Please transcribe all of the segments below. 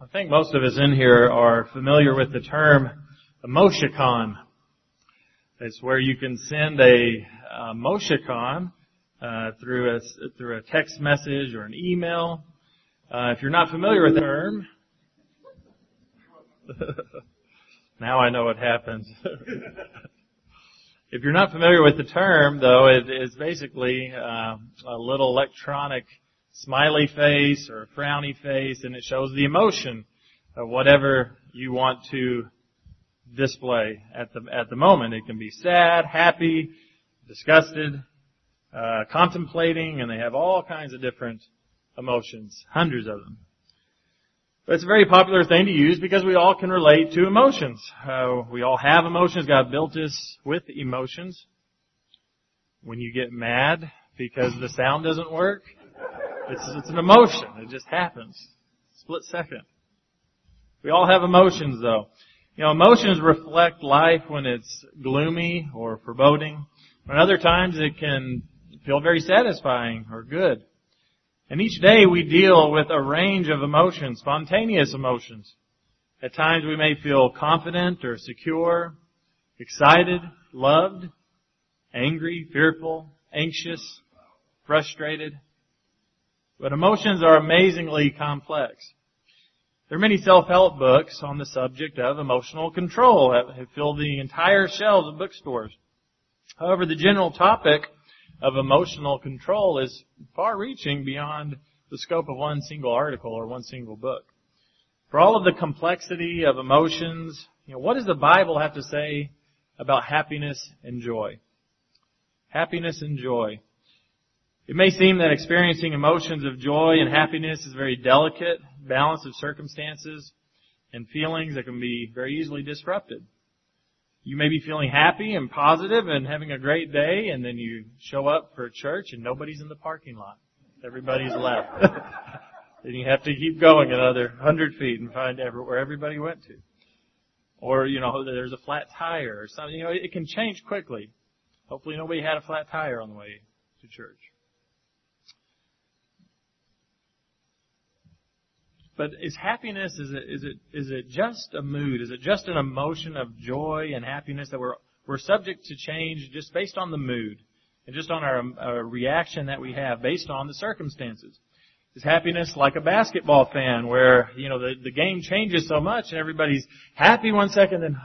I think most of us in here are familiar with the term emoticon. It's where you can send a emoticon through a text message or an email. If you're not familiar with the term, now I know what happens. If you're not familiar with the term, though, it is basically a little electronic smiley face or a frowny face, and it shows the emotion of whatever you want to display at the moment. It can be sad, happy, disgusted, contemplating, and they have all kinds of different emotions, hundreds of them. But it's a very popular thing to use because we all can relate to emotions. We all have emotions. God built us with emotions. When you get mad because the sound doesn't work, it's an emotion. It just happens. Split second. We all have emotions, though. You know, emotions reflect life when it's gloomy or foreboding. But other times it can feel very satisfying or good. And each day we deal with a range of emotions, spontaneous emotions. At times we may feel confident or secure, excited, loved, angry, fearful, anxious, frustrated. But emotions are amazingly complex. There are many self-help books on the subject of emotional control that have filled the entire shelves of bookstores. However, the general topic of emotional control is far-reaching beyond the scope of one single article or one single book. For all of the complexity of emotions, what does the Bible have to say about happiness and joy? Happiness and joy. It may seem that experiencing emotions of joy and happiness is a very delicate balance of circumstances and feelings that can be very easily disrupted. You may be feeling happy and positive and having a great day, and then you show up for church and nobody's in the parking lot. Everybody's left. Then you have to keep going another 100 feet and find where everybody went to. Or, there's a flat tire or something. It can change quickly. Hopefully nobody had a flat tire on the way to church. But is happiness, is it just a mood? Is it just an emotion of joy and happiness that we're subject to change just based on the mood and just on our reaction that we have based on the circumstances? Is happiness like a basketball fan where, the game changes so much and everybody's happy one second and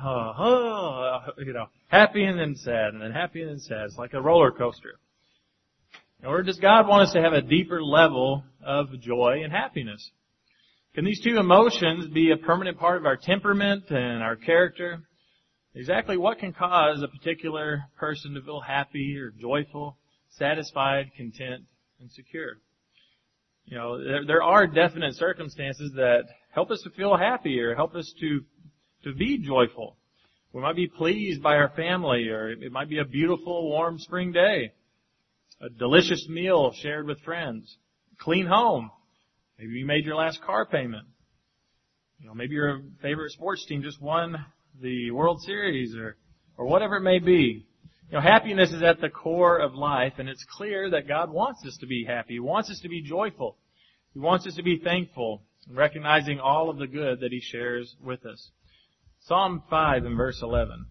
happy and then sad and then happy and then sad. It's like a roller coaster. Or does God want us to have a deeper level of joy and happiness? Can these two emotions be a permanent part of our temperament and our character? Exactly what can cause a particular person to feel happy or joyful, satisfied, content, and secure? There are definite circumstances that help us to feel happy or help us to be joyful. We might be pleased by our family, or it might be a beautiful, warm spring day, a delicious meal shared with friends, clean home. Maybe you made your last car payment. Maybe your favorite sports team just won the World Series or whatever it may be. Happiness is at the core of life, and it's clear that God wants us to be happy. He wants us to be joyful. He wants us to be thankful, recognizing all of the good that He shares with us. Psalm 5 and verse 11.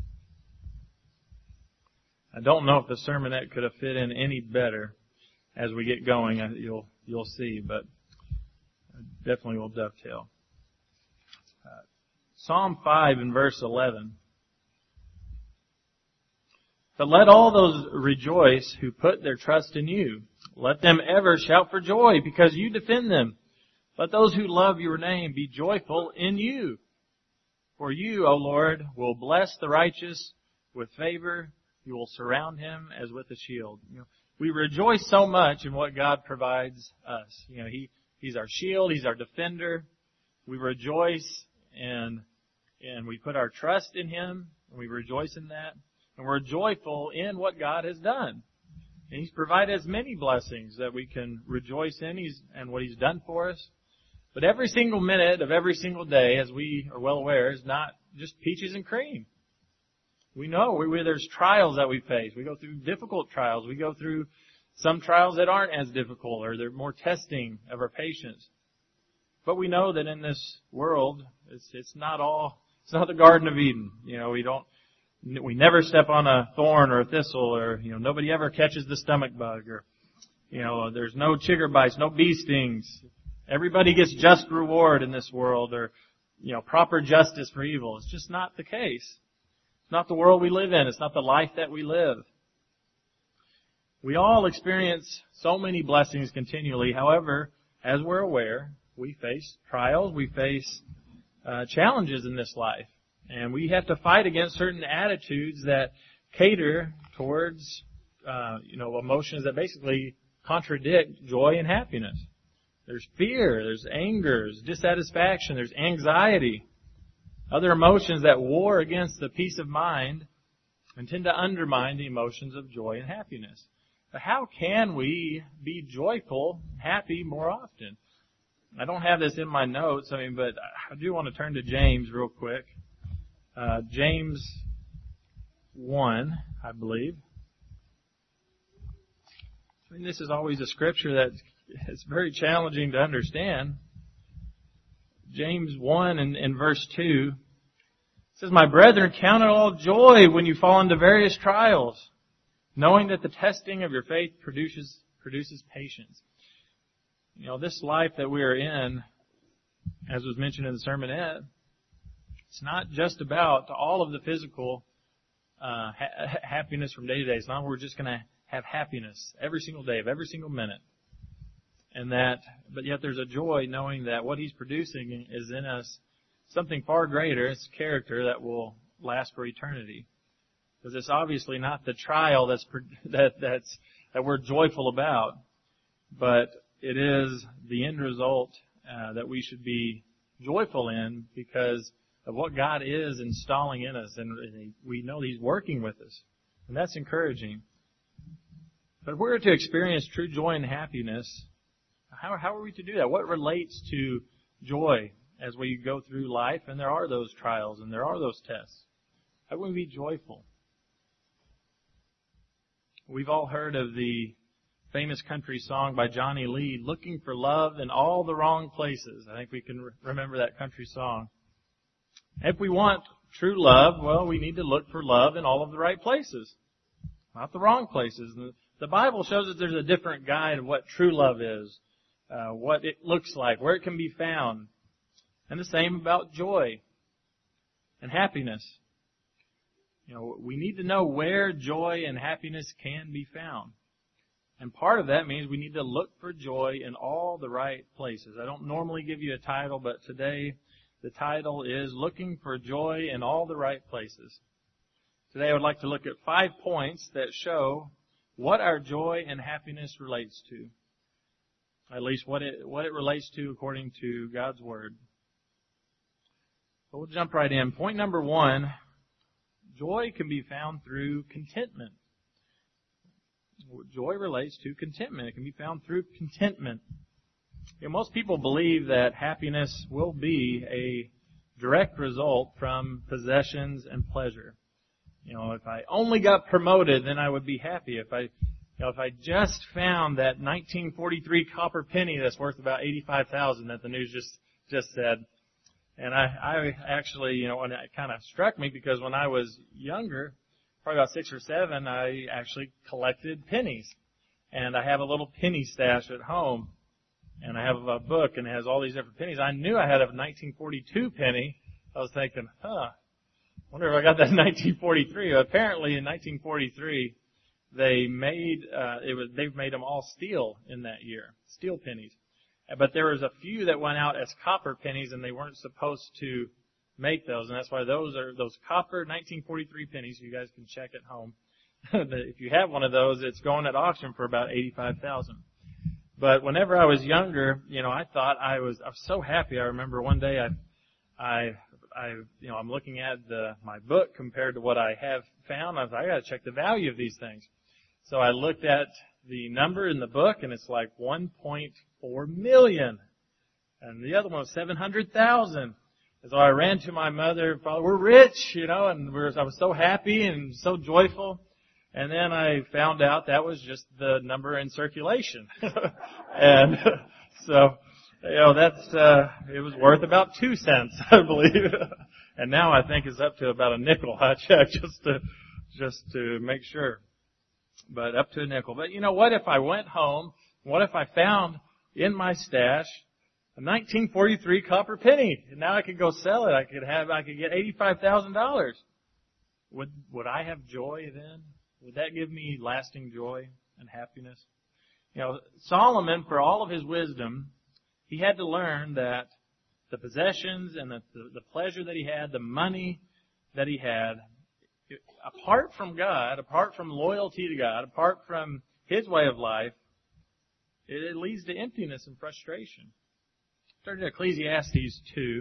I don't know if the sermonette could have fit in any better as we get going. You'll see, but definitely will dovetail. Psalm 5 and verse 11. But let all those rejoice who put their trust in you. Let them ever shout for joy because you defend them. Let those who love your name be joyful in you. For you, O Lord, will bless the righteous with favor. You will surround him as with a shield. We rejoice so much in what God provides us. He's our shield. He's our defender. We rejoice and we put our trust in Him, and we rejoice in that. And we're joyful in what God has done. And He's provided us many blessings that we can rejoice in and what He's done for us. But every single minute of every single day, as we are well aware, is not just peaches and cream. We know there's trials that we face. We go through difficult trials. We go through some trials that aren't as difficult, or they're more testing of our patience. But we know that in this world, it's not the Garden of Eden. We never step on a thorn or a thistle, or, nobody ever catches the stomach bug, or, there's no chigger bites, no bee stings. Everybody gets just reward in this world, or, proper justice for evil. It's just not the case. It's not the world we live in. It's not the life that we live. We all experience so many blessings continually. However, as we're aware, we face trials, we face challenges in this life. And we have to fight against certain attitudes that cater towards, emotions that basically contradict joy and happiness. There's fear, there's anger, there's dissatisfaction, there's anxiety, other emotions that war against the peace of mind and tend to undermine the emotions of joy and happiness. But how can we be joyful, happy more often? I don't have this in my notes, but I do want to turn to James real quick. James 1, I believe. This is always a scripture that is very challenging to understand. James 1 in verse 2 says, "My brethren, count it all joy when you fall into various trials, knowing that the testing of your faith produces patience." This life that we are in, as was mentioned in the sermonette, it's not just about all of the physical happiness from day to day. It's not we're just going to have happiness every single day of every single minute. But yet there's a joy knowing that what He's producing is in us something far greater. It's character that will last for eternity. Because it's obviously not the trial that we're joyful about, but it is the end result that we should be joyful in because of what God is installing in us, and we know He's working with us, and that's encouraging. But if we're to experience true joy and happiness, how are we to do that? What relates to joy as we go through life, and there are those trials and there are those tests? How can we be joyful? We've all heard of the famous country song by Johnny Lee, "Looking for Love in All the Wrong Places." I think we can remember that country song. If we want true love, well, we need to look for love in all of the right places, not the wrong places. The Bible shows us there's a different guide of what true love is, what it looks like, where it can be found. And the same about joy and happiness. We need to know where joy and happiness can be found. And part of that means we need to look for joy in all the right places. I don't normally give you a title, but today the title is Looking for Joy in All the Right Places. Today I would like to look at 5 points that show what our joy and happiness relates to. At least what it relates to according to God's Word. So we'll jump right in. Point number 1, joy can be found through contentment. Joy relates to contentment. It can be found through contentment. Most people believe that happiness will be a direct result from possessions and pleasure. If I only got promoted, then I would be happy. If I just found that 1943 copper penny that's worth about $85,000 that the news just said. And I actually, and it kind of struck me because when I was younger, probably about 6 or 7, I actually collected pennies. And I have a little penny stash at home. And I have a book and it has all these different pennies. I knew I had a 1942 penny. I was thinking, wonder if I got that in 1943. Apparently in 1943, they've made them all steel in that year. Steel pennies. But there was a few that went out as copper pennies and they weren't supposed to make those. And that's why those copper 1943 pennies. You guys can check at home. If you have one of those, it's going at auction for about $85,000. But whenever I was younger, I thought I was so happy. I remember one day I'm looking at my book compared to what I have found. I was like, I got to check the value of these things. So I looked at the number in the book and it's like 1.4 million. And the other one was 700,000. And so I ran to my mother and father, we're rich, and I was so happy and so joyful. And then I found out that was just the number in circulation. And It was worth about 2 cents, I believe. And now I think it's up to about a nickel. I checked just to make sure. But up to a nickel. But what if I went home? What if I found in my stash a 1943 copper penny? And now I could go sell it. I could get $85,000. Would I have joy then? Would that give me lasting joy and happiness? Solomon, for all of his wisdom, he had to learn that the possessions and the pleasure that he had, the money that he had, apart from God, apart from loyalty to God, apart from his way of life, it leads to emptiness and frustration. Turn to Ecclesiastes 2.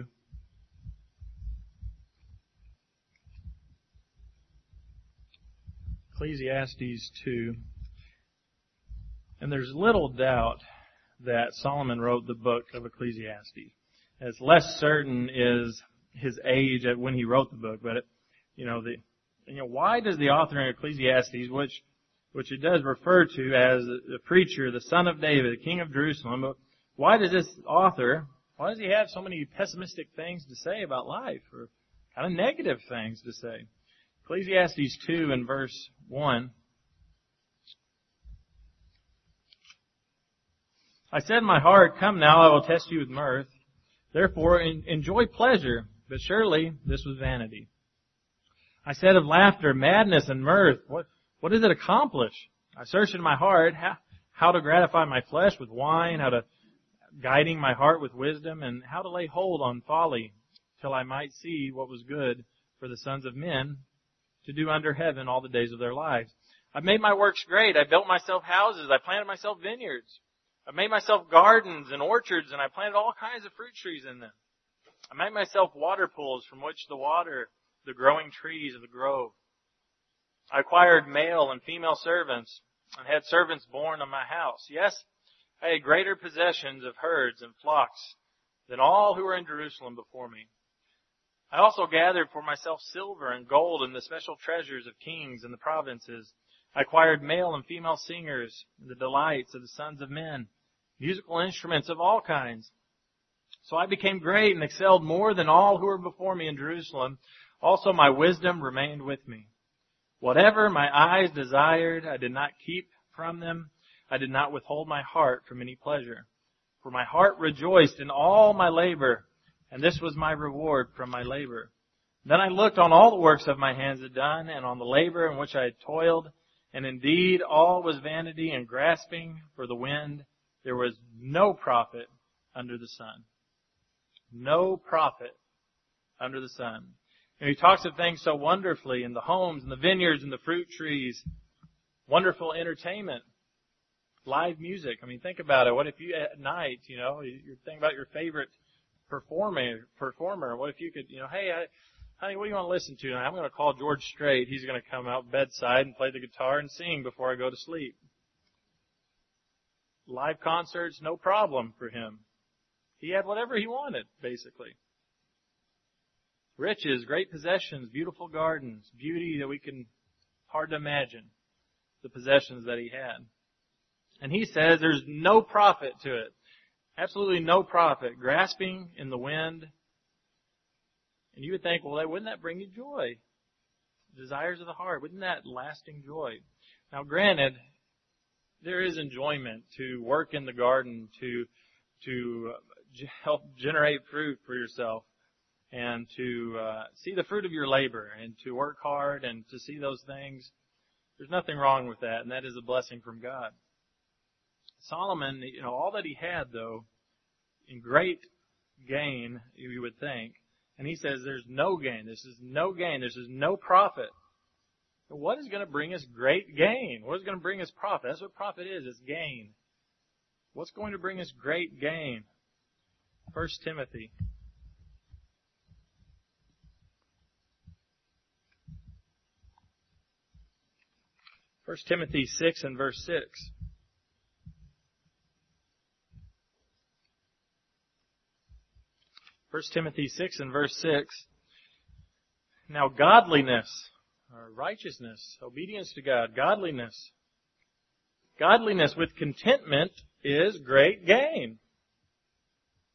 Ecclesiastes 2. And there's little doubt that Solomon wrote the book of Ecclesiastes. As less certain is his age when he wrote the book, but why does the author in Ecclesiastes, which it does refer to as the preacher, the son of David, the king of Jerusalem, but why does he have so many pessimistic things to say about life, or kind of negative things to say? Ecclesiastes 2 and verse 1. I said in my heart, come now, I will test you with mirth. Therefore, enjoy pleasure, but surely this was vanity. I said of laughter, madness, and mirth, what does it accomplish? I searched in my heart how to gratify my flesh with wine, guiding my heart with wisdom, and how to lay hold on folly, till I might see what was good for the sons of men to do under heaven all the days of their lives. I've made my works great. I built myself houses. I planted myself vineyards. I made myself gardens and orchards, and I planted all kinds of fruit trees in them. I made myself water pools from which to water the growing trees of the grove. I acquired male and female servants, and had servants born in my house. Yes, I had greater possessions of herds and flocks than all who were in Jerusalem before me. I also gathered for myself silver and gold and the special treasures of kings in the provinces. I acquired male and female singers, and the delights of the sons of men, musical instruments of all kinds. So I became great and excelled more than all who were before me in Jerusalem. Also my wisdom remained with me. Whatever my eyes desired, I did not keep from them. I did not withhold my heart from any pleasure. For my heart rejoiced in all my labor, and this was my reward from my labor. Then I looked on all the works of my hands had done, and on the labor in which I had toiled, and indeed all was vanity and grasping for the wind. There was no profit under the sun. No profit under the sun. And he talks of things so wonderfully in the homes and the vineyards and the fruit trees. Wonderful entertainment. Live music. I mean, think about it. What if you at night, you're thinking about your favorite performer. What if you could, hey, honey, what do you want to listen to? And I'm going to call George Strait. He's going to come out bedside and play the guitar and sing before I go to sleep. Live concerts, no problem for him. He had whatever he wanted, basically. Riches, great possessions, beautiful gardens, beauty that we can hard to imagine, the possessions that he had. And he says there's no profit to it. Absolutely no profit. Grasping in the wind. And you would think, well, wouldn't that bring you joy? Desires of the heart. Wouldn't that lasting joy? Now, granted, there is enjoyment to work in the garden, to help generate fruit for yourself, and to see the fruit of your labor, and to work hard, and to see those things. There's nothing wrong with that, and that is a blessing from God. Solomon, all that he had, though, in great gain, you would think, and he says there's no gain. This is no gain. This is no profit. What is going to bring us great gain? What is going to bring us profit? That's what profit is. It's gain. What's going to bring us great gain? 1 Timothy. 1 Timothy 6 and verse 6. 1 Timothy 6 and verse 6. Now godliness, or righteousness, obedience to God, godliness with contentment is great gain.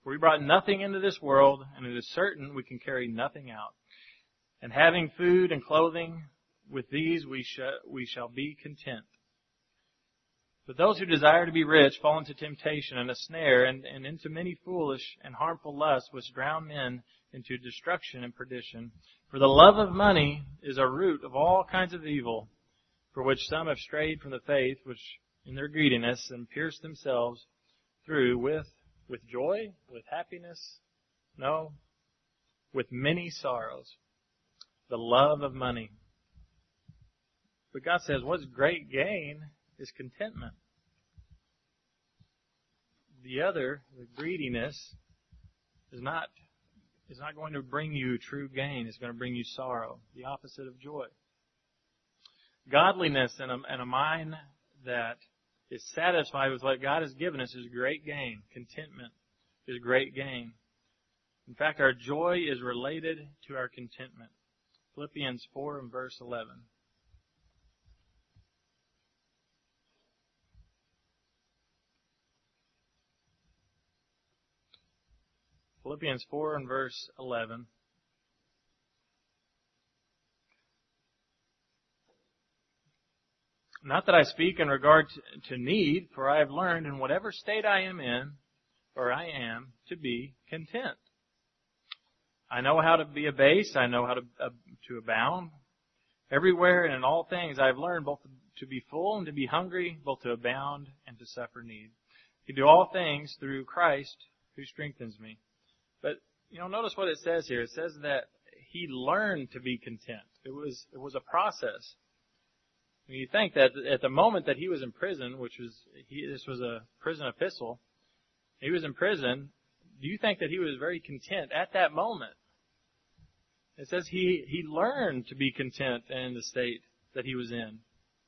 For we brought nothing into this world, and it is certain we can carry nothing out. And having food and clothing, with these we shall be content. But those who desire to be rich fall into temptation and a snare, and into many foolish and harmful lusts, which drown men into destruction and perdition. For the love of money is a root of all kinds of evil, for which some have strayed from the faith, which in their greediness and pierced themselves through with joy, with happiness, no, with many sorrows. The love of money. But God says what's great gain is contentment. The other, the greediness, is not going to bring you true gain. It's going to bring you sorrow, the opposite of joy. Godliness and a mind that is satisfied with what God has given us is great gain. Contentment is great gain. In fact, our joy is related to our contentment. Philippians 4 and verse 11. Philippians 4 and verse 11. Not that I speak in regard to need, for I have learned in whatever state I am in, or I am, to be content. I know how to be abased. I know how to abound. Everywhere and in all things I have learned both to be full and to be hungry, both to abound and to suffer need. I can do all things through Christ who strengthens me. But, notice what it says here. It says that he learned to be content. It was a process. When you think that at the moment that he was in prison, this was a prison epistle, he was in prison, do you think that he was very content at that moment? It says he learned to be content in the state that he was in.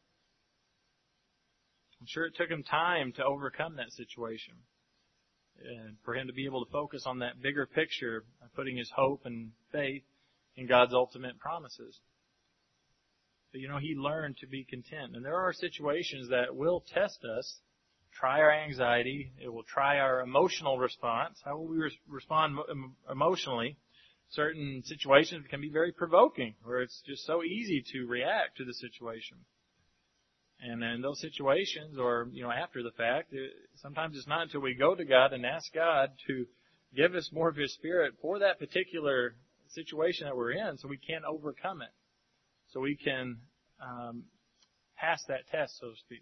I'm sure it took him time to overcome that situation. And for him to be able to focus on that bigger picture of putting his hope and faith in God's ultimate promises. But he learned to be content. And there are situations that will test us, try our anxiety, it will try our emotional response. How will we respond emotionally? Certain situations can be very provoking, where it's just so easy to react to the situation. And in those situations, or, after the fact, sometimes it's not until we go to God and ask God to give us more of His Spirit for that particular situation that we're in so we can overcome it. So we can pass that test, so to speak.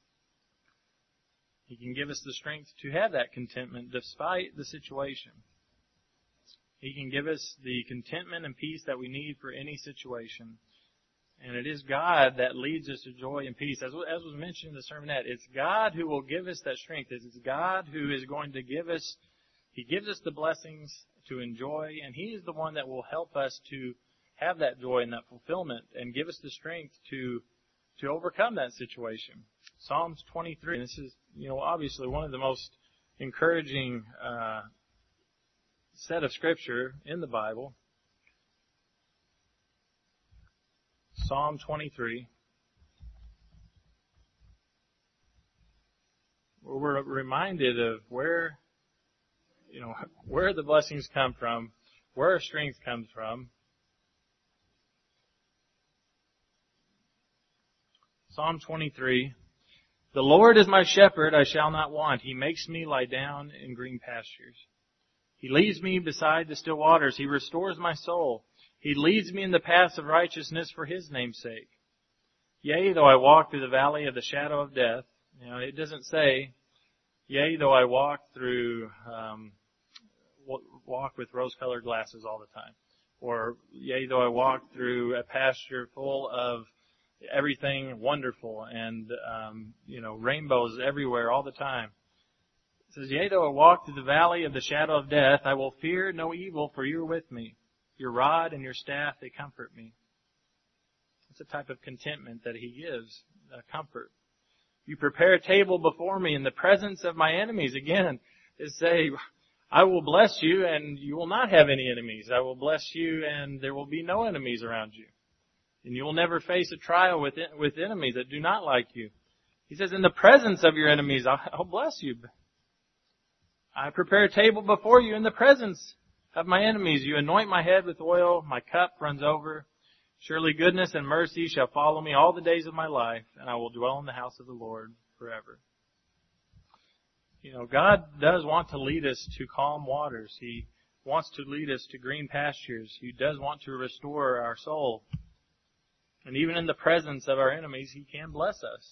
He can give us the strength to have that contentment despite the situation. He can give us the contentment and peace that we need for any situation. And it is God that leads us to joy and peace. As was mentioned in the sermonette, it's God who will give us that strength. It's God who is going to give us, He gives us the blessings to enjoy, and He is the one that will help us to have that joy and that fulfillment and give us the strength to overcome that situation. Psalms 23, and this is, obviously one of the most encouraging set of scripture in the Bible. Psalm 23. We're reminded of where the blessings come from, where our strength comes from. Psalm 23. The Lord is my shepherd, I shall not want. He makes me lie down in green pastures. He leads me beside the still waters. He restores my soul. He leads me in the paths of righteousness for His name's sake. Yea, though I walk through the valley of the shadow of death. It doesn't say, yea, though I walk through, walk with rose-colored glasses all the time. Or, yea, though I walk through a pasture full of everything wonderful and, rainbows everywhere all the time. It says, yea, though I walk through the valley of the shadow of death, I will fear no evil, for you are with me. Your rod and your staff, they comfort me. It's a type of contentment that He gives, comfort. You prepare a table before me in the presence of my enemies. Again, it say, I will bless you and you will not have any enemies. I will bless you and there will be no enemies around you. And you will never face a trial with enemies that do not like you. He says, in the presence of your enemies, I'll bless you. I prepare a table before you in the presence of my enemies. You anoint my head with oil. My cup runs over. Surely goodness and mercy shall follow me all the days of my life, and I will dwell in the house of the Lord forever. God does want to lead us to calm waters. He wants to lead us to green pastures. He does want to restore our soul. And even in the presence of our enemies, He can bless us.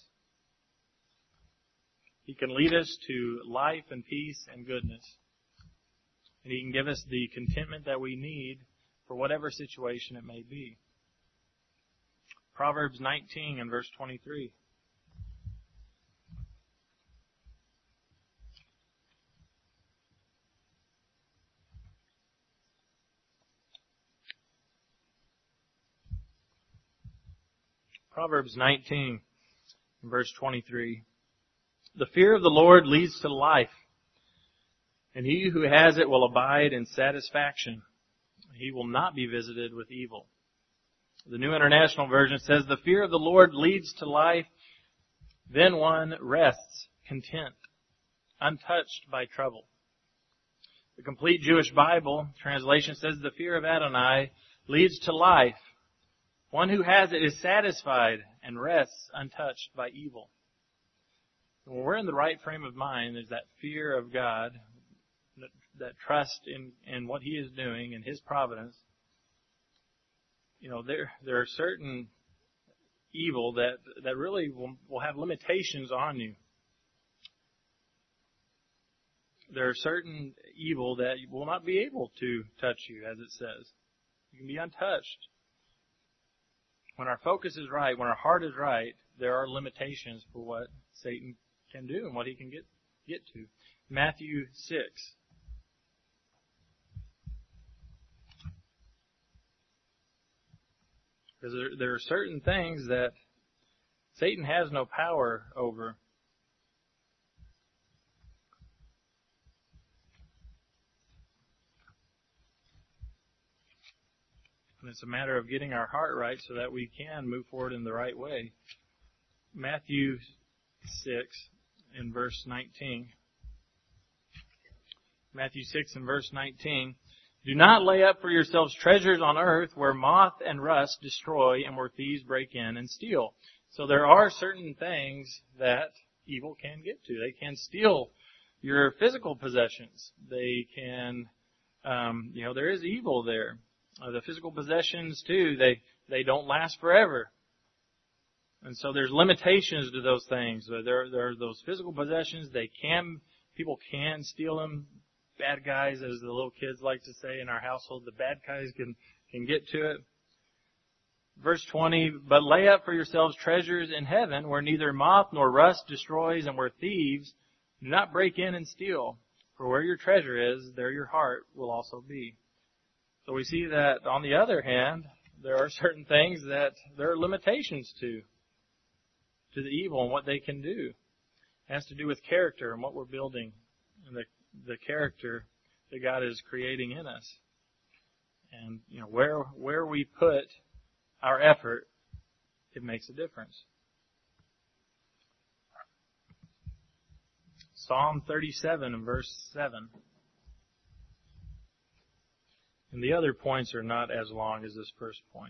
He can lead us to life and peace and goodness. And He can give us the contentment that we need for whatever situation it may be. Proverbs 19 and verse 23. Proverbs 19 and verse 23. The fear of the Lord leads to life, and he who has it will abide in satisfaction. He will not be visited with evil. The New International Version says, the fear of the Lord leads to life, then one rests content, untouched by trouble. The Complete Jewish Bible translation says, the fear of Adonai leads to life. One who has it is satisfied and rests untouched by evil. When we're in the right frame of mind, there's that fear of God, that trust in what He is doing and His providence. There are certain evil that really will have limitations on you. There are certain evil that will not be able to touch you, as it says. You can be untouched. When our focus is right, when our heart is right, there are limitations for what Satan can do and what he can get to. Matthew 6. Because there are certain things that Satan has no power over. And it's a matter of getting our heart right so that we can move forward in the right way. Matthew 6 in verse 19. Matthew 6 and verse 19. Do not lay up for yourselves treasures on earth where moth and rust destroy and where thieves break in and steal. So there are certain things that evil can get to. They can steal your physical possessions. They can, there is evil there. The physical possessions too, they don't last forever. And so there's limitations to those things. There are those physical possessions. People can steal them. Bad guys, as the little kids like to say in our household, the bad guys can get to it. Verse 20, but lay up for yourselves treasures in heaven where neither moth nor rust destroys and where thieves do not break in and steal. For where your treasure is, there your heart will also be. So we see that on the other hand, there are certain things that there are limitations to the evil and what they can do. It has to do with character and what we're building and the character that God is creating in us. And, where we put our effort, it makes a difference. Psalm 37 and verse 7. And the other points are not as long as this first point.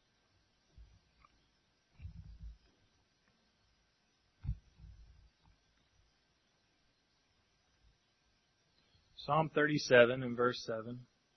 Psalm 37 and verse 7.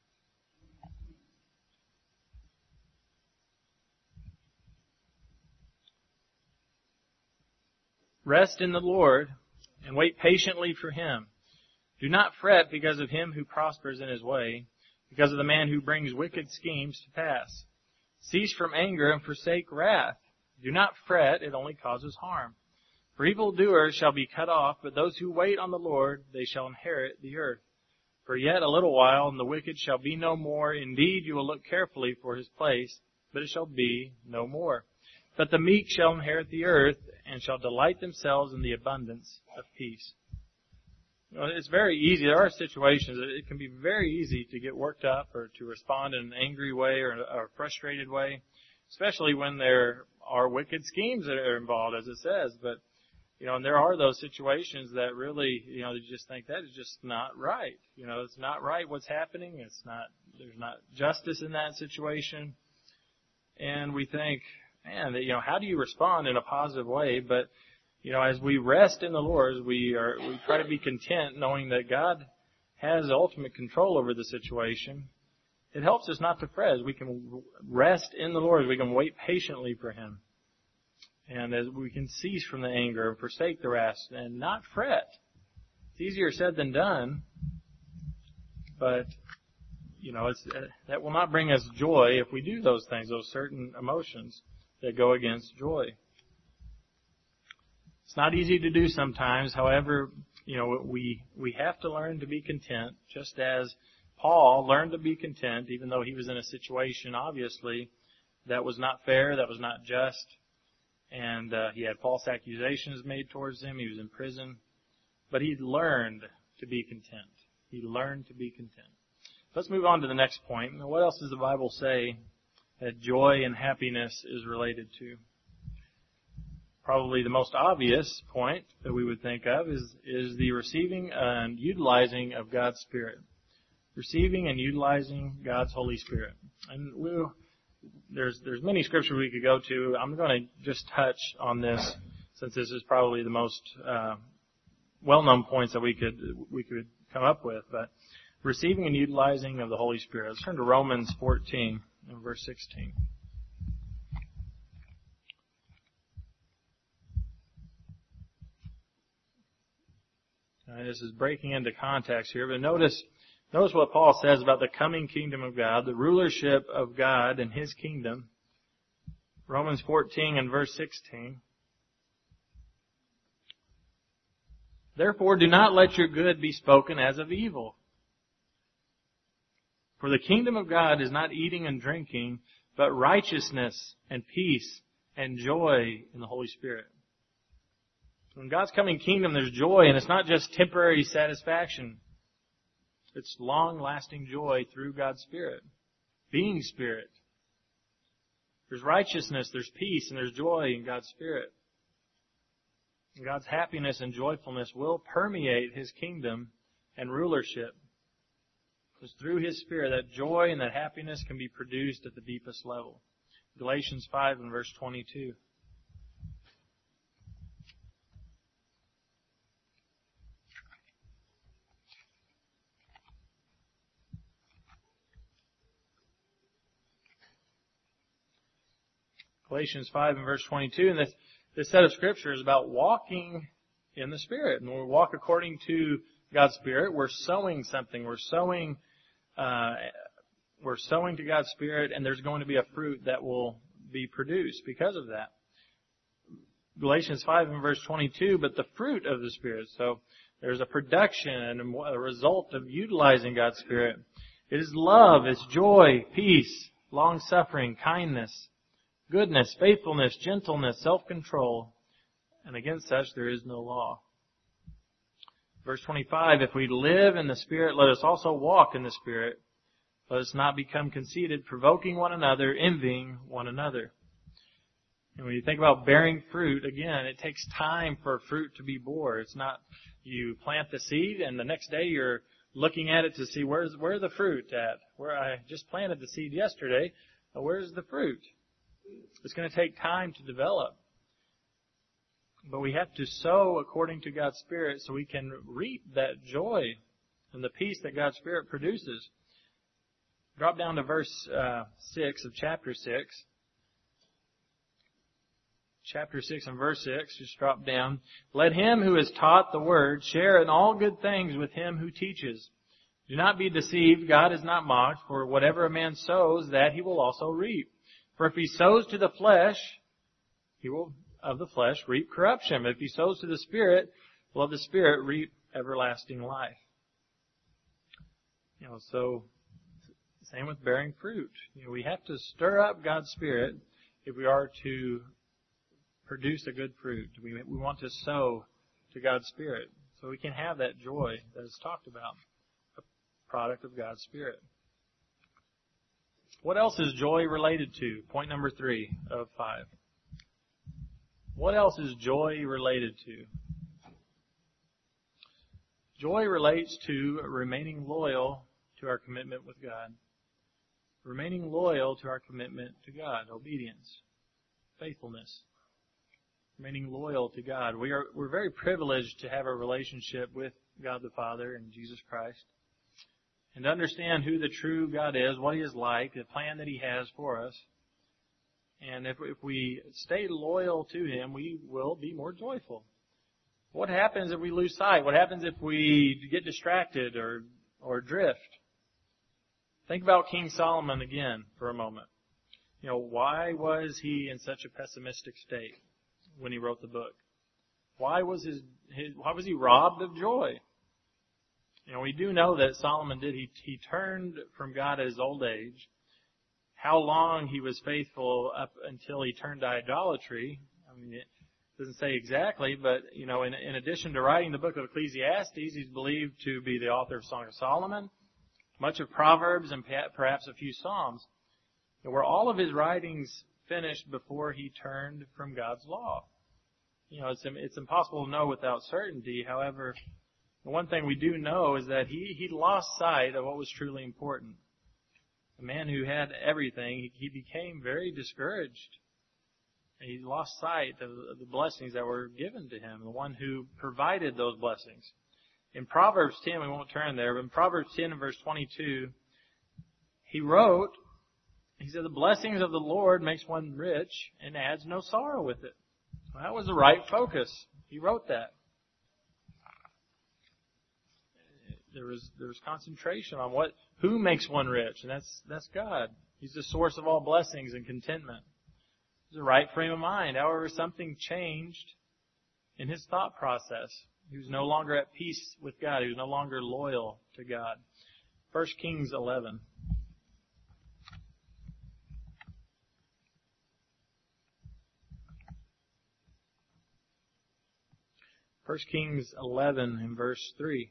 Rest in the Lord and wait patiently for Him. Do not fret because of him who prospers in his way, because of the man who brings wicked schemes to pass. Cease from anger and forsake wrath. Do not fret, it only causes harm. For evildoers shall be cut off, but those who wait on the Lord, they shall inherit the earth. For yet a little while, and the wicked shall be no more. Indeed, you will look carefully for his place, but it shall be no more. But the meek shall inherit the earth, and shall delight themselves in the abundance of peace. It's very easy. There are situations that it can be very easy to get worked up or to respond in an angry way or a frustrated way, especially when there are wicked schemes that are involved, as it says. But And there are those situations that really, you just think that is just not right. It's not right what's happening. There's not justice in that situation. And we think, man, how do you respond in a positive way? But, as we rest in the Lord, we try to be content knowing that God has ultimate control over the situation. It helps us not to fret. We can rest in the Lord. We can wait patiently for Him. And as we can cease from the anger and forsake the wrath and not fret. It's easier said than done. But, that will not bring us joy if we do those things, those certain emotions that go against joy. It's not easy to do sometimes. However, we have to learn to be content, just as Paul learned to be content, even though he was in a situation, obviously, that was not fair, that was not just. And he had false accusations made towards him. He was in prison. But he learned to be content. He learned to be content. Let's move on to the next point. What else does the Bible say that joy and happiness is related to? Probably the most obvious point that we would think of is the receiving and utilizing of God's Spirit. Receiving and utilizing God's Holy Spirit. And there's many scriptures we could go to. I'm going to just touch on this, since this is probably the most well-known points that we could come up with. But receiving and utilizing of the Holy Spirit. Let's turn to Romans 14 and verse 16. This is breaking into context here, but notice what Paul says about the coming kingdom of God, the rulership of God and His kingdom. Romans 14 and verse 16. Therefore, do not let your good be spoken as of evil. For the kingdom of God is not eating and drinking, but righteousness and peace and joy in the Holy Spirit. In God's coming kingdom, there's joy, and it's not just temporary satisfaction. It's long-lasting joy through God's Spirit, being Spirit. There's righteousness, there's peace, and there's joy in God's Spirit. And God's happiness and joyfulness will permeate His kingdom and rulership. Because through His Spirit, that joy and that happiness can be produced at the deepest level. Galatians 5 and verse 22. Galatians 5 and verse 22, and this set of scripture is about walking in the Spirit. And when we walk according to God's Spirit, we're sowing something. We're sowing to God's Spirit, and there's going to be a fruit that will be produced because of that. Galatians 5 and verse 22, but the fruit of the Spirit. So there's a production and a result of utilizing God's Spirit. It is love, it's joy, peace, long-suffering, kindness, goodness, faithfulness, gentleness, self-control, and against such there is no law. Verse 25, if we live in the Spirit, let us also walk in the Spirit. Let us not become conceited, provoking one another, envying one another. And when you think about bearing fruit, again, it takes time for fruit to be born. It's not you plant the seed and the next day you're looking at it to see where's the fruit at. Where I just planted the seed yesterday, where's the fruit? It's going to take time to develop. But we have to sow according to God's Spirit so we can reap that joy and the peace that God's Spirit produces. Drop down to verse 6 of chapter 6. Chapter 6 and verse 6, just drop down. Let him who is taught the word share in all good things with him who teaches. Do not be deceived, God is not mocked, for whatever a man sows, that he will also reap. For if he sows to the flesh, he will of the flesh reap corruption. But if he sows to the Spirit, will of the Spirit reap everlasting life. So same with bearing fruit. We have to stir up God's Spirit if we are to produce a good fruit. We want to sow to God's Spirit so we can have that joy that is talked about, a product of God's Spirit. What else is joy related to? Point number 3 of 5. What else is joy related to? Joy relates to remaining loyal to our commitment with God. Remaining loyal to our commitment to God. Obedience. Faithfulness. Remaining loyal to God. We're very privileged to have a relationship with God the Father and Jesus Christ. And to understand who the true God is, what He is like, the plan that He has for us. And if we stay loyal to Him, we will be more joyful. What happens if we lose sight? What happens if we get distracted or drift? Think about King Solomon again for a moment. Why was he in such a pessimistic state when he wrote the book? Why was he robbed of joy? We do know that Solomon did. He turned from God at his old age. How long he was faithful up until he turned to idolatry, it doesn't say exactly, but, in addition to writing the book of Ecclesiastes, he's believed to be the author of Song of Solomon, much of Proverbs, and perhaps a few Psalms. Were all of his writings finished before he turned from God's law? It's impossible to know without certainty. However, the one thing we do know is that he lost sight of what was truly important. A man who had everything, he became very discouraged. He lost sight of the blessings that were given to him, the one who provided those blessings. In Proverbs 10, we won't turn there, but in Proverbs 10 and verse 22, he said, the blessings of the Lord makes one rich and adds no sorrow with it. Well, that was the right focus. He wrote that. There was concentration on who makes one rich, and that's God. He's the source of all blessings and contentment. It's the right frame of mind. However, something changed in his thought process. He was no longer at peace with God. He was no longer loyal to God. 1 Kings 11. 1 Kings 11 and verse 3.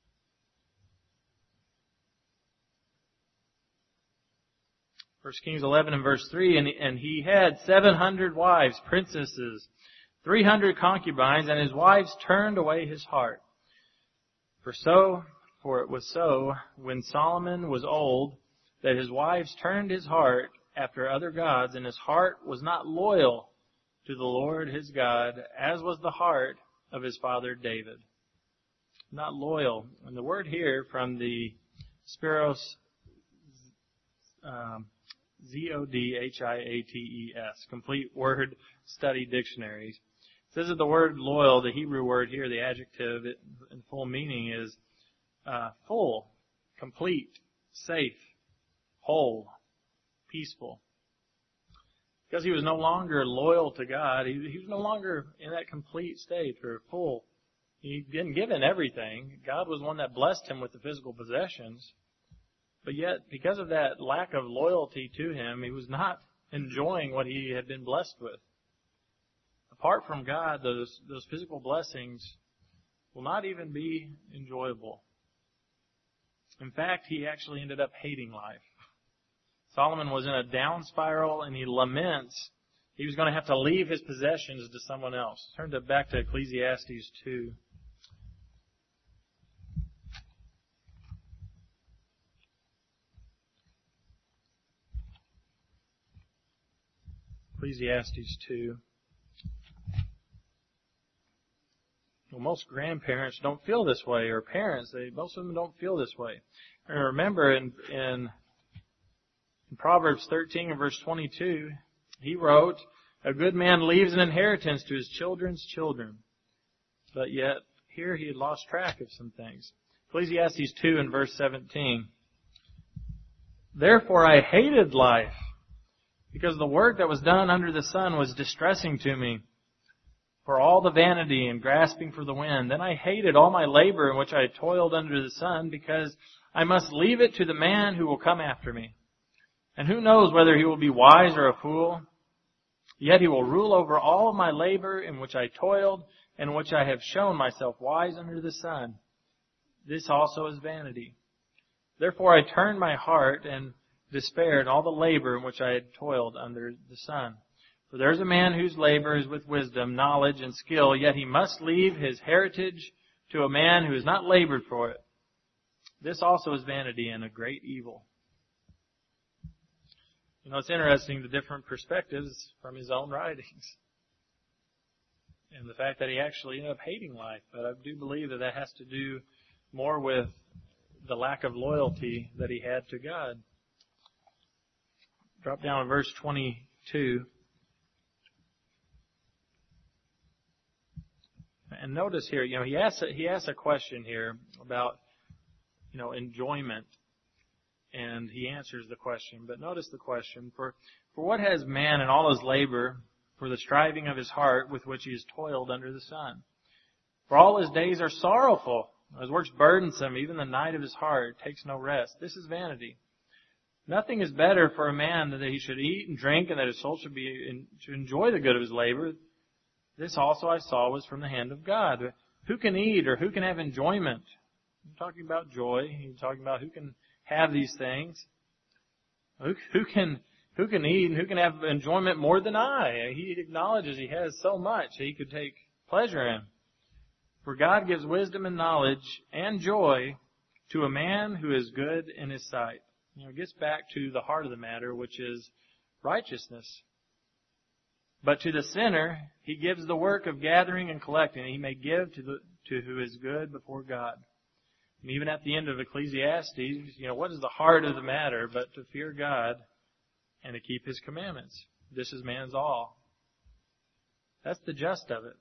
1 Kings 11 and verse 3, and he had 700 wives, princesses, 300 concubines, and his wives turned away his heart. For it was so, when Solomon was old, that his wives turned his heart after other gods, and his heart was not loyal to the Lord his God, as was the heart of his father David. Not loyal. And the word here from the Spiros, Zodhiates, Complete Word Study Dictionaries, says that the word loyal, the Hebrew word here, the adjective in full meaning is full, complete, safe, whole, peaceful. Because he was no longer loyal to God, he was no longer in that complete state or full. He'd been given everything. God was one that blessed him with the physical possessions. But yet, because of that lack of loyalty to him, he was not enjoying what he had been blessed with. Apart from God, those physical blessings will not even be enjoyable. In fact, he actually ended up hating life. Solomon was in a down spiral, and he laments he was going to have to leave his possessions to someone else. Turn back to Ecclesiastes 2. Ecclesiastes 2. Well, most grandparents don't feel this way, or parents, most of them don't feel this way. And remember in Proverbs 13 and verse 22, he wrote, "A good man leaves an inheritance to his children's children." But yet, here he had lost track of some things. Ecclesiastes 2 and verse 17. "Therefore I hated life, because the work that was done under the sun was distressing to me, for all the vanity and grasping for the wind. Then I hated all my labor in which I toiled under the sun, because I must leave it to the man who will come after me. And who knows whether he will be wise or a fool? Yet he will rule over all of my labor in which I toiled, and in which I have shown myself wise under the sun. This also is vanity. Therefore I turned my heart and despaired in all the labor in which I had toiled under the sun. For there is a man whose labor is with wisdom, knowledge, and skill, yet he must leave his heritage to a man who has not labored for it. This also is vanity and a great evil. You know, it's interesting the different perspectives from his own writings. And the fact that he actually ended up hating life. But I do believe that that has to do more with the lack of loyalty that he had to God. Drop down to verse 22. And notice here, you know, he asks a question here about, you know, enjoyment. And he answers the question. But notice the question. For what has man in all his labor, for the striving of his heart with which he has toiled under the sun? For all his days are sorrowful. His works burdensome. Even the night of his heart takes no rest. This is vanity. Nothing is better for a man than that he should eat and drink and that his soul should enjoy the good of his labor. This also I saw was from the hand of God. Who can eat or who can have enjoyment? I'm talking about joy. He's talking about who can have these things. Who can eat and who can have enjoyment more than I? He acknowledges he has so much that he could take pleasure in. For God gives wisdom and knowledge and joy to a man who is good in his sight. You know, it gets back to the heart of the matter, which is righteousness. But to the sinner, he gives the work of gathering and collecting. He may give to who is good before God. And even at the end of Ecclesiastes, you know, what is the heart of the matter but to fear God and to keep His commandments? This is man's all. That's the gist of it.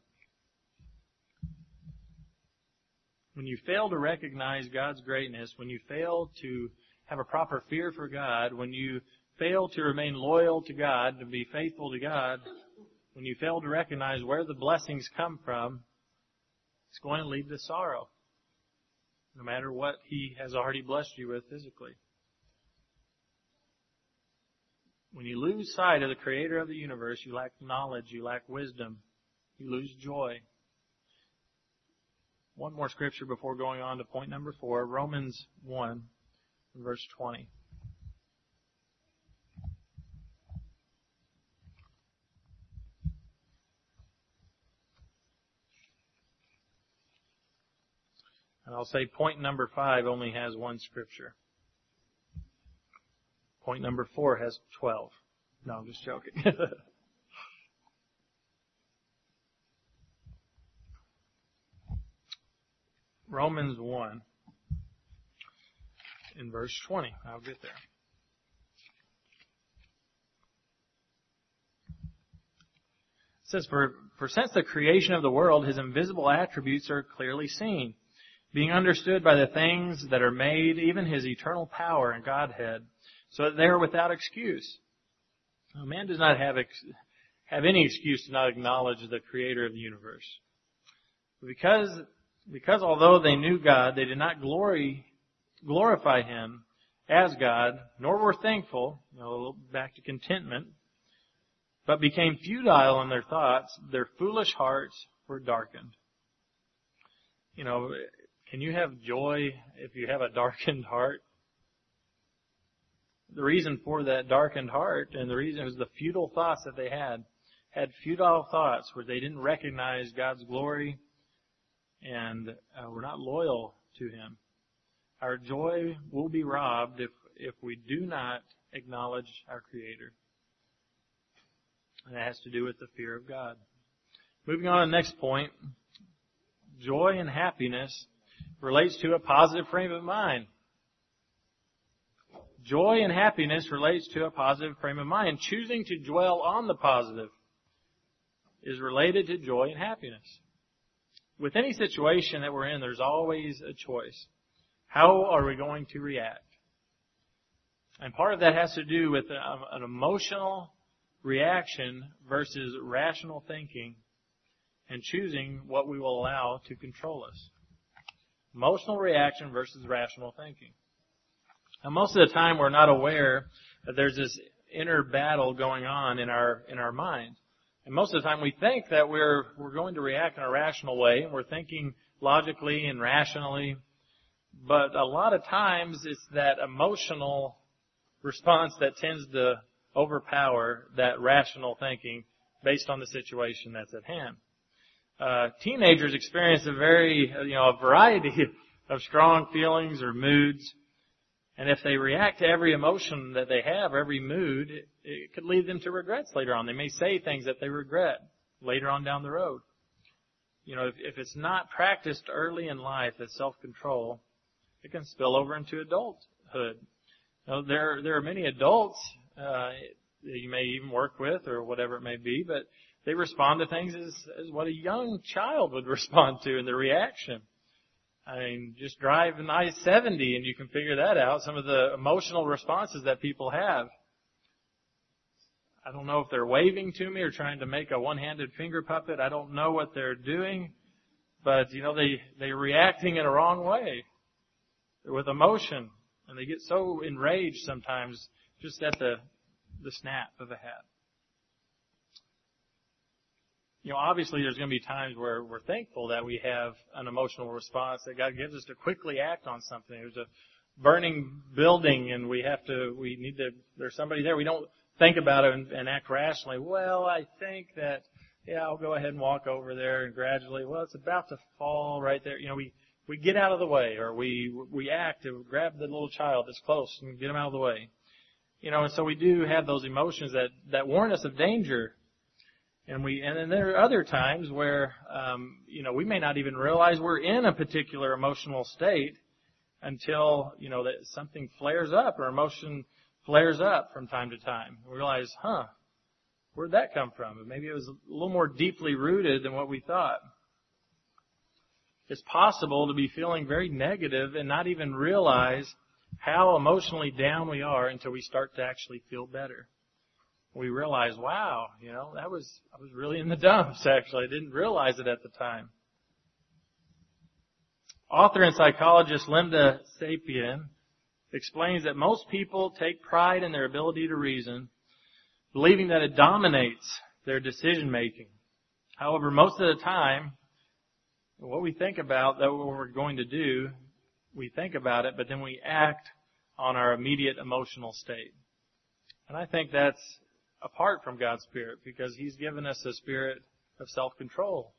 When you fail to recognize God's greatness, when you fail to have a proper fear for God, when you fail to remain loyal to God, to be faithful to God, when you fail to recognize where the blessings come from, it's going to lead to sorrow, no matter what He has already blessed you with physically. When you lose sight of the Creator of the universe, you lack knowledge, you lack wisdom, you lose joy. One more scripture before going on to point number 4, Romans 1, verse 20. And I'll say point number 5 only has one scripture. Point number 4 has 12. No, I'm just joking. Romans 1 in verse 20. I'll get there. It says, For since the creation of the world, His invisible attributes are clearly seen, being understood by the things that are made, even His eternal power and Godhead, so that they are without excuse. Now, man does not have any excuse to not acknowledge the Creator of the universe. Because although they knew God, they did not glorify Him as God, nor were thankful, back to contentment, but became futile in their thoughts. Their foolish hearts were darkened. Can you have joy if you have a darkened heart? The reason for that darkened heart, and the reason was the futile thoughts that they had futile thoughts where they didn't recognize God's glory and were not loyal to Him. Our joy will be robbed if we do not acknowledge our Creator. And that has to do with the fear of God. Moving on to the next point. Joy and happiness relates to a positive frame of mind. Joy and happiness relates to a positive frame of mind. Choosing to dwell on the positive is related to joy and happiness. With any situation that we're in, there's always a choice. How are we going to react? And part of that has to do with an emotional reaction versus rational thinking and choosing what we will allow to control us. Emotional reaction versus rational thinking. Now, most of the time we're not aware that there's this inner battle going on in our mind. And most of the time we think that we're going to react in a rational way, and we're thinking logically and rationally. But a lot of times it's that emotional response that tends to overpower that rational thinking based on the situation that's at hand. Teenagers experience a variety of strong feelings or moods. And if they react to every emotion that they have, every mood, it could lead them to regrets later on. They may say things that they regret later on down the road. If it's not practiced early in life as self-control, it can spill over into adulthood. There are many adults that you may even work with or whatever it may be, but they respond to things as what a young child would respond to in the reaction. I mean, just drive an I-70 and you can figure that out, some of the emotional responses that people have. I don't know if they're waving to me or trying to make a one-handed finger puppet. I don't know what they're doing, but, they're reacting in a wrong way with emotion, and they get so enraged sometimes just at the snap of a hat. Obviously there's going to be times where we're thankful that we have an emotional response, that God gives us to quickly act on something. There's a burning building and there's somebody there. We don't think about it and act rationally. Well, I think that, I'll go ahead and walk over there and gradually, it's about to fall right there. We get out of the way, or we act to grab the little child that's close and get him out of the way. And so we do have those emotions that warn us of danger. And then there are other times where, we may not even realize we're in a particular emotional state until, that something flares up or emotion flares up from time to time. We realize, where'd that come from? Maybe it was a little more deeply rooted than what we thought. It's possible to be feeling very negative and not even realize how emotionally down we are until we start to actually feel better. We realize, wow, I was really in the dumps, actually. I didn't realize it at the time. Author and psychologist Linda Sapien explains that most people take pride in their ability to reason, believing that it dominates their decision making. However, most of the time, what we think about, that what we're going to do, we think about it, but then we act on our immediate emotional state. And I think that's apart from God's Spirit, because He's given us a spirit of self-control.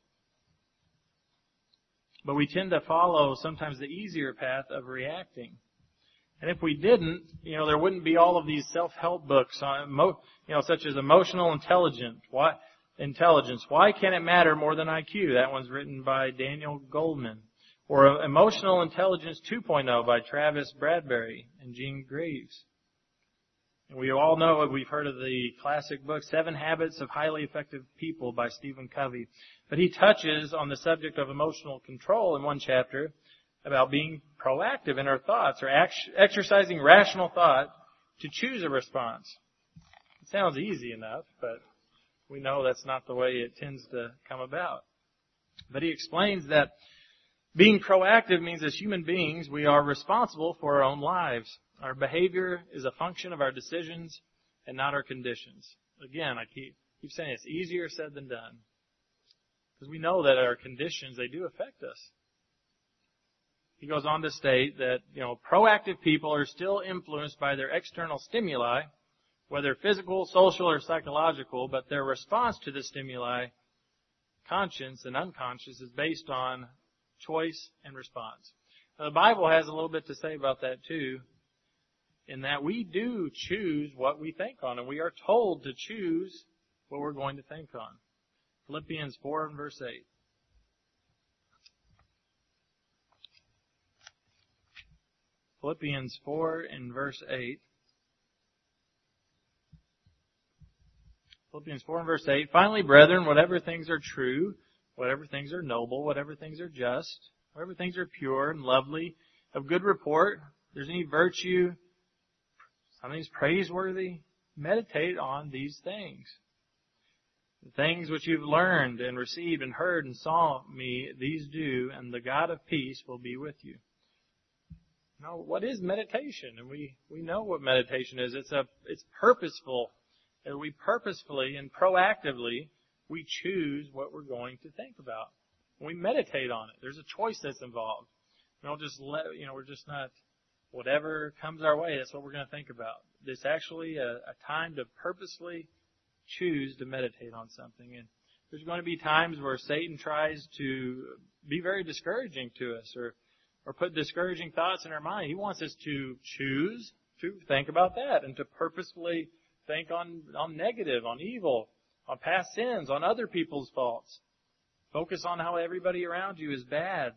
But we tend to follow sometimes the easier path of reacting. And if we didn't, there wouldn't be all of these self-help books on, such as Emotional Intelligence. Why can it matter more than IQ? That one's written by Daniel Goleman. Or Emotional Intelligence 2.0 by Travis Bradberry and Gene Greaves. And we all know, we've heard of the classic book, 7 Habits of Highly Effective People by Stephen Covey. But he touches on the subject of emotional control in one chapter about being proactive in our thoughts or exercising rational thought to choose a response. It sounds easy enough, but we know that's not the way it tends to come about. But he explains that being proactive means as human beings, we are responsible for our own lives. Our behavior is a function of our decisions and not our conditions. Again, I keep saying it's easier said than done. Because we know that our conditions, they do affect us. He goes on to state that, proactive people are still influenced by their external stimuli, whether physical, social, or psychological, but their response to the stimuli, conscious and unconscious, is based on choice and response. Now, the Bible has a little bit to say about that too, in that we do choose what we think on, and we are told to choose what we're going to think on. Philippians 4 and verse 8. Philippians 4 and verse 8. Philippians 4 and verse 8. Finally, brethren, whatever things are true, whatever things are noble, whatever things are just, whatever things are pure and lovely, of good report, if there's any virtue, something's praiseworthy, meditate on these things. The things which you've learned and received and heard and saw me, these do, and the God of peace will be with you. Now, what is meditation? And we know what meditation is. It's purposeful. And we purposefully and proactively, we choose what we're going to think about. And we meditate on it. There's a choice that's involved. We don't just we're just not, whatever comes our way, that's what we're going to think about. It's actually a time to purposely choose to meditate on something. And there's going to be times where Satan tries to be very discouraging to us or put discouraging thoughts in our mind. He wants us to choose to think about that and to purposefully think on negative, on evil, on past sins, on other people's faults. Focus on how everybody around you is bad.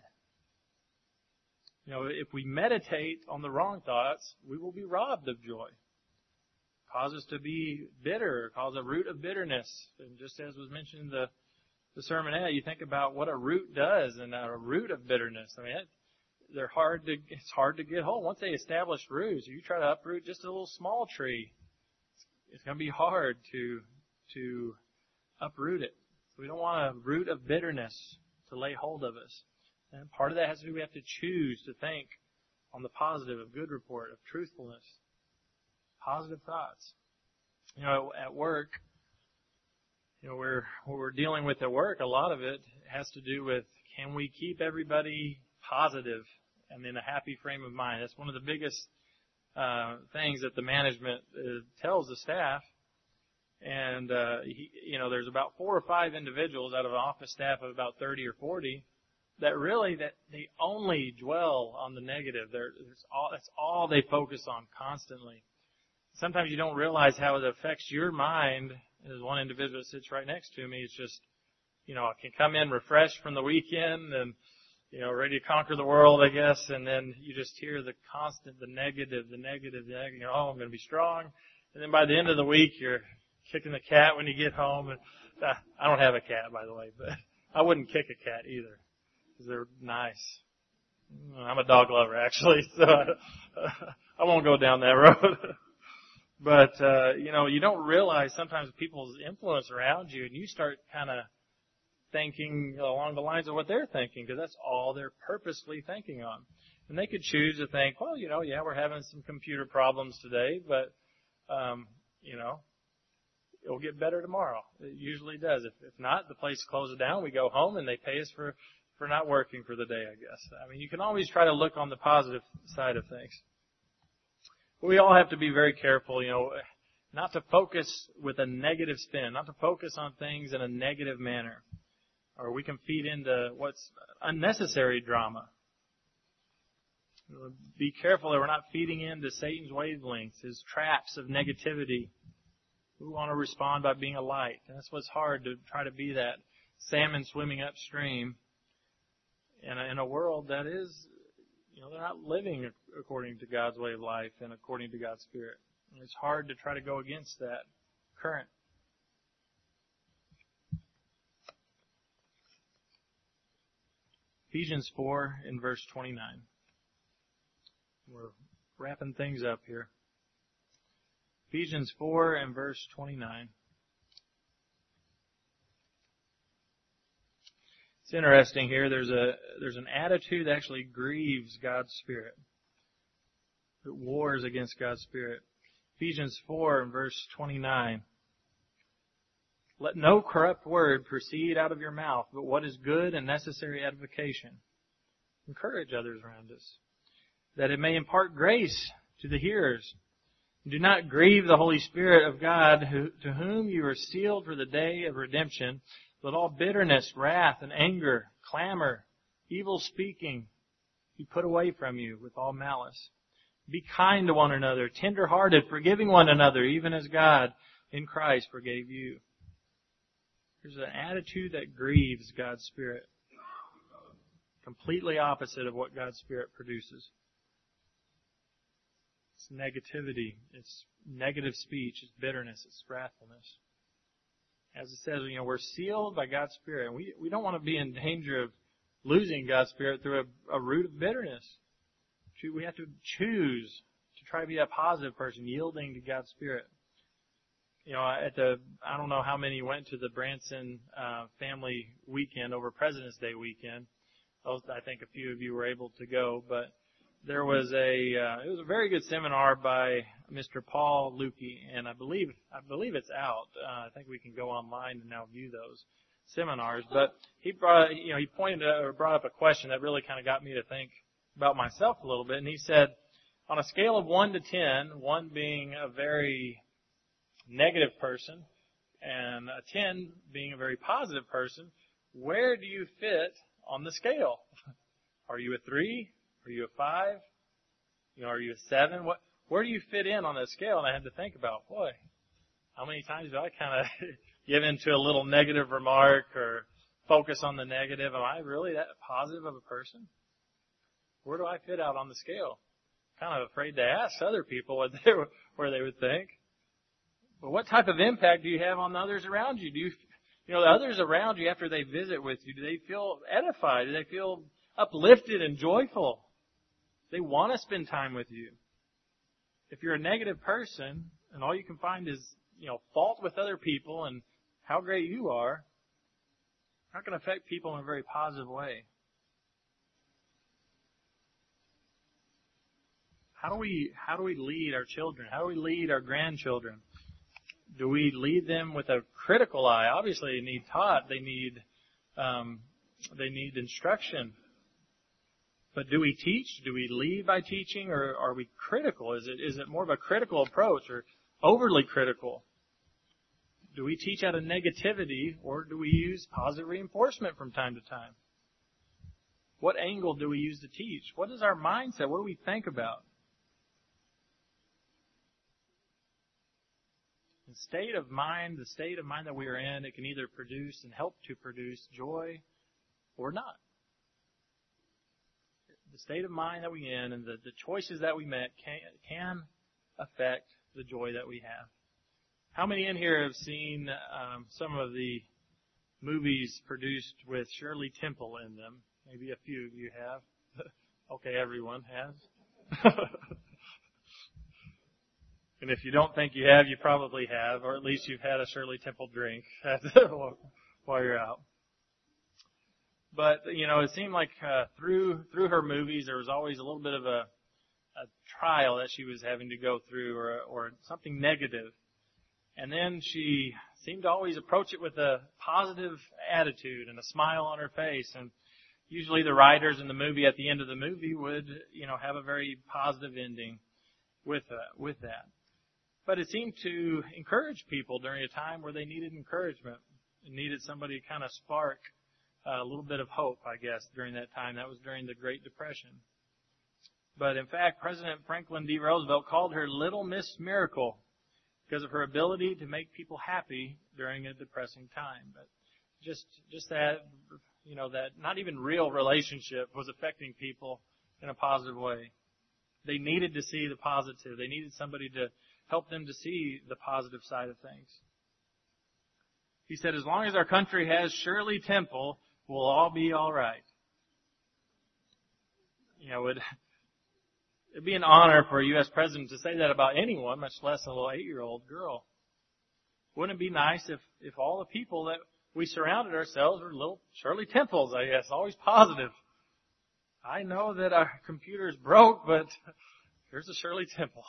If we meditate on the wrong thoughts, we will be robbed of joy. Cause us to be bitter, cause a root of bitterness. And just as was mentioned in the sermonette, you think about what a root does and a root of bitterness. I mean, it's hard to get hold. Once they establish roots, you try to uproot just a little small tree, it's going to be hard to uproot it. So we don't want a root of bitterness to lay hold of us. And part of that has to do, we have to choose to think on the positive, of good report, of truthfulness, positive thoughts. At work, what we're dealing with at work, a lot of it has to do with, can we keep everybody positive and in a happy frame of mind? That's one of the biggest things that the management tells the staff. And, there's about 4 or 5 individuals out of an office staff of about 30 or 40 that they only dwell on the negative. That's all they focus on constantly. Sometimes you don't realize how it affects your mind. There's one individual that sits right next to me. It's just, I can come in refreshed from the weekend and, ready to conquer the world, I guess. And then you just hear the negative. Oh, I'm going to be strong. And then by the end of the week, you're kicking the cat when you get home. And I don't have a cat, by the way, but I wouldn't kick a cat either because they're nice. I'm a dog lover, actually, so I won't go down that road. But, you don't realize sometimes people's influence around you, and you start kind of thinking along the lines of what they're thinking, because that's all they're purposely thinking on. And they could choose to think, well, we're having some computer problems today, but, it'll get better tomorrow. It usually does. If not, the place closes down, we go home, and they pay us for not working for the day, I guess. I mean, you can always try to look on the positive side of things. But we all have to be very careful, not to focus with a negative spin, not to focus on things in a negative manner, or we can feed into what's unnecessary drama. Be careful that we're not feeding into Satan's wavelengths, his traps of negativity. We want to respond by being a light. And that's what's hard, to try to be that salmon swimming upstream in a world that is, they're not living according to God's way of life and according to God's Spirit. And it's hard to try to go against that current. Ephesians 4 in verse 29. We're wrapping things up here. Ephesians 4 and verse 29. It's interesting here. There's an attitude that actually grieves God's Spirit. It wars against God's Spirit. Ephesians 4 and verse 29. Let no corrupt word proceed out of your mouth, but what is good and necessary edification. Encourage others around us, that it may impart grace to the hearers. Do not grieve the Holy Spirit of God, to whom you are sealed for the day of redemption. Let all bitterness, wrath, and anger, clamor, evil speaking be put away from you with all malice. Be kind to one another, tender-hearted, forgiving one another, even as God in Christ forgave you. There's an attitude that grieves God's Spirit. Completely opposite of what God's Spirit produces. It's negativity. It's negative speech. It's bitterness. It's wrathfulness. As it says, we're sealed by God's Spirit. And we don't want to be in danger of losing God's Spirit through a root of bitterness. We have to choose to try to be a positive person, yielding to God's Spirit. I don't know how many went to the Branson family weekend over President's Day weekend. I think a few of you were able to go, but there was it was a very good seminar by Mr. Paul Lukey, and I believe it's out. I think we can go online and now view those seminars. But he brought up a question that really kind of got me to think about myself a little bit. And he said, on a scale of 1 to 10, 1 being a very negative person and a 10 being a very positive person, where do you fit on the scale? Are you a 3? Are you a 5? Are you a 7? Where do you fit in on that scale? And I had to think about, boy, how many times do I kind of give into a little negative remark or focus on the negative? Am I really that positive of a person? Where do I fit out on the scale? Kind of afraid to ask other people where they would think. But what type of impact do you have on the others around you? The others around you after they visit with you, do they feel edified? Do they feel uplifted and joyful? They want to spend time with you. If you're a negative person and all you can find is, fault with other people and how great you are, it's not going to affect people in a very positive way. How do we lead our children? How do we lead our grandchildren? Do we lead them with a critical eye? Obviously, they need taught. They need instruction. But do we teach? Do we lead by teaching, or are we critical? Is it more of a critical approach or overly critical? Do we teach out of negativity, or do we use positive reinforcement from time to time? What angle do we use to teach? What is our mindset? What do we think about? The state of mind that we are in, it can either produce and help to produce joy or not. The state of mind that we're in and the choices that we make can affect the joy that we have. How many in here have seen some of the movies produced with Shirley Temple in them? Maybe a few of you have. Okay, everyone has. And if you don't think you have, you probably have, or at least you've had a Shirley Temple drink while you're out. But, it seemed like through her movies, there was always a little bit of a trial that she was having to go through or something negative. And then she seemed to always approach it with a positive attitude and a smile on her face. And usually the writers in the movie, at the end of the movie, would, have a very positive ending with that. But it seemed to encourage people during a time where they needed encouragement and needed somebody to kind of spark a little bit of hope, I guess, during that time. That was during the Great Depression. But in fact, President Franklin D. Roosevelt called her Little Miss Miracle because of her ability to make people happy during a depressing time. But just that, that not even real relationship was affecting people in a positive way. They needed to see the positive. They needed somebody to help them to see the positive side of things. He said, as long as our country has Shirley Temple, we'll all be all right. It'd be an honor for a U.S. president to say that about anyone, much less a little 8-year-old girl. Wouldn't it be nice if all the people that we surrounded ourselves were little Shirley Temples, I guess, always positive. I know that our computer's broke, but here's a Shirley Temple.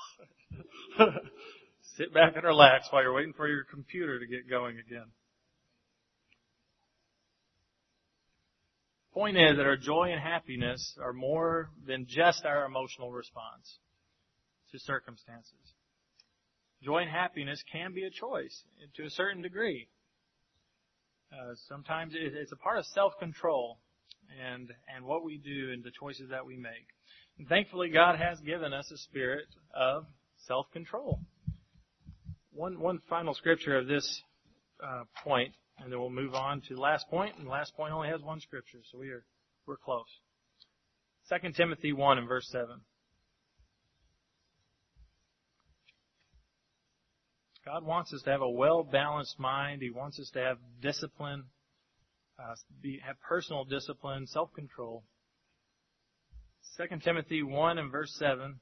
Sit back and relax while you're waiting for your computer to get going again. Point is that our joy and happiness are more than just our emotional response to circumstances. Joy and happiness can be a choice to a certain degree. Sometimes it's a part of self-control and what we do and the choices that we make. And thankfully, God has given us a spirit of self-control. One final scripture of this point, and then we'll move on to the last point. And the last point only has one scripture, so we're close. 2 Timothy 1 and verse 7. God wants us to have a well-balanced mind. He wants us to have discipline, have personal discipline, self-control. 2 Timothy 1 and verse 7.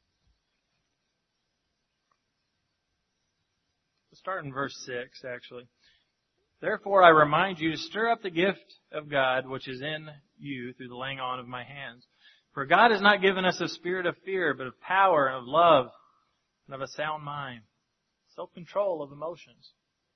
We'll start in verse 6, actually. Therefore I remind you to stir up the gift of God which is in you through the laying on of my hands. For God has not given us a spirit of fear, but of power and of love and of a sound mind. Self-control of emotions.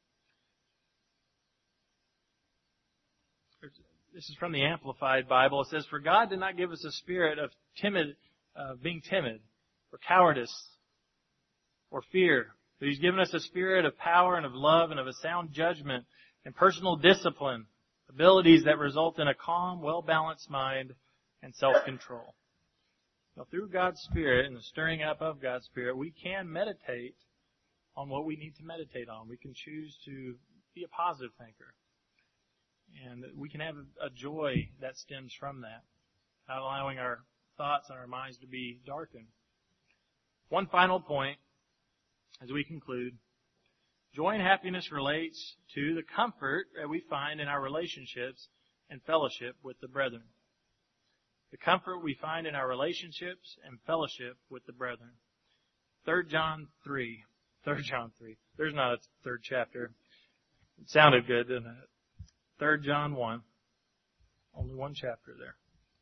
This is from the Amplified Bible. It says, for God did not give us a spirit of being timid, or cowardice, or fear. But He's given us a spirit of power and of love and of a sound judgment and personal discipline, abilities that result in a calm, well-balanced mind and self-control. Now, through God's Spirit and the stirring up of God's Spirit, we can meditate on what we need to meditate on. We can choose to be a positive thinker. And we can have a joy that stems from that, not allowing our thoughts and our minds to be darkened. One final point as we conclude. Joy and happiness relates to the comfort that we find in our relationships and fellowship with the brethren. The comfort we find in our relationships and fellowship with the brethren. 3 John 3. There's not a third chapter. It sounded good, didn't it? 3 John 1. Only one chapter there.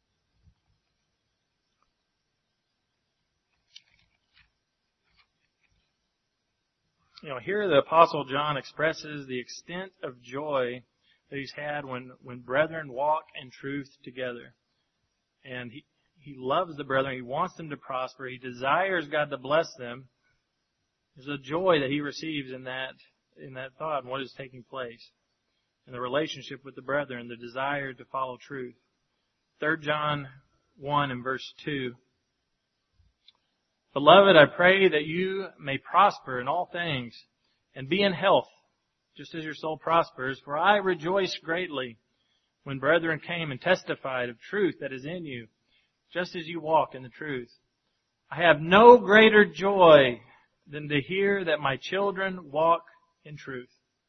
Here the Apostle John expresses the extent of joy that he's had when brethren walk in truth together. And he loves the brethren. He wants them to prosper. He desires God to bless them. There's a joy that he receives in that thought and what is taking place in the relationship with the brethren, the desire to follow truth. 3 John 1 and verse 2. Beloved, I pray that you may prosper in all things and be in health, just as your soul prospers. For I rejoice greatly when brethren came and testified of truth that is in you, just as you walk in the truth. I have no greater joy than to hear that my children walk in truth.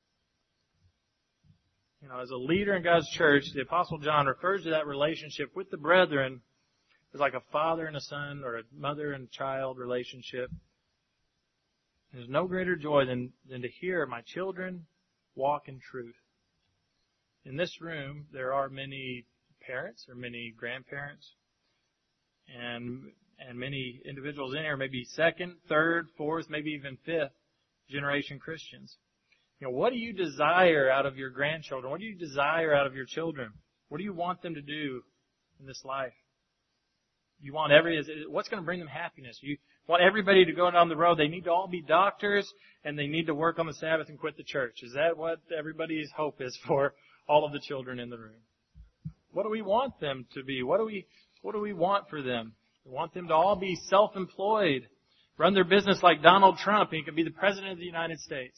As a leader in God's church, the Apostle John refers to that relationship with the brethren as like a father and a son or a mother and child relationship. There's no greater joy than to hear my children walk in truth. In this room, there are many parents or many grandparents and many individuals in here, maybe second, third, fourth, maybe even fifth generation Christians. What do you desire out of your grandchildren? What do you desire out of your children? What do you want them to do in this life? You want what's going to bring them happiness? You want everybody to go down the road. They need to all be doctors and they need to work on the Sabbath and quit the church. Is that what everybody's hope is for all of the children in the room? What do we want them to be? What do we want for them? We want them to all be self-employed, run their business like Donald Trump, and he can be the President of the United States.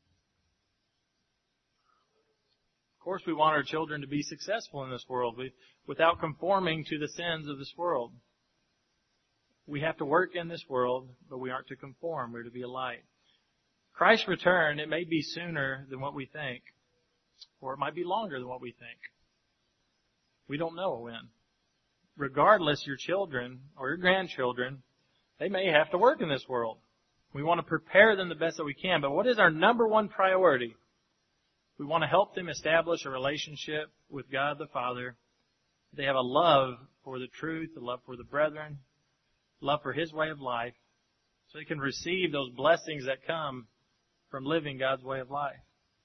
Of course, we want our children to be successful in this world without conforming to the sins of this world. We have to work in this world, but we aren't to conform. We're to be a light. Christ's return, it may be sooner than what we think, or it might be longer than what we think. We don't know when. Regardless, your children or your grandchildren, they may have to work in this world. We want to prepare them the best that we can, but what is our number one priority? We want to help them establish a relationship with God the Father. They have a love for the truth, a love for the brethren, love for His way of life, so they can receive those blessings that come from living God's way of life.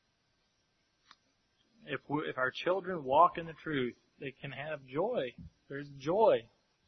If our children walk in the truth, they can have joy. There's joy.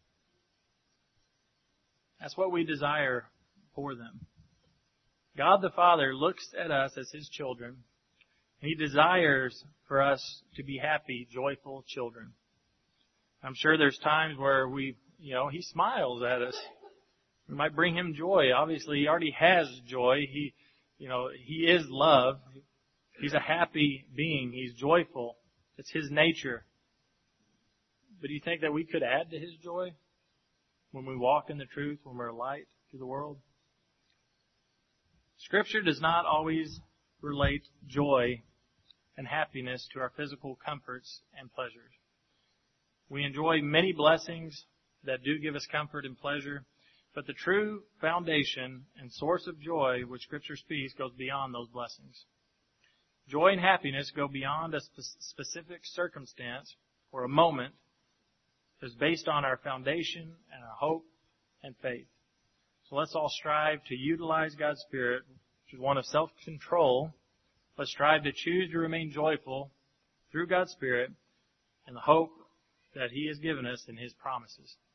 That's what we desire for them. God the Father looks at us as His children. He desires for us to be happy, joyful children. I'm sure there's times where He smiles at us. We might bring Him joy. Obviously, He already has joy. He is love. He's a happy being. He's joyful. It's His nature. But do you think that we could add to His joy when we walk in the truth, when we're a light to the world? Scripture does not always relate joy and happiness to our physical comforts and pleasures. We enjoy many blessings that do give us comfort and pleasure, but the true foundation and source of joy which Scripture speaks goes beyond those blessings. Joy and happiness go beyond a specific circumstance or a moment. It's based on our foundation and our hope and faith. So let's all strive to utilize God's Spirit, which is one of self-control. Let's strive to choose to remain joyful through God's Spirit and the hope that He has given us in His promises.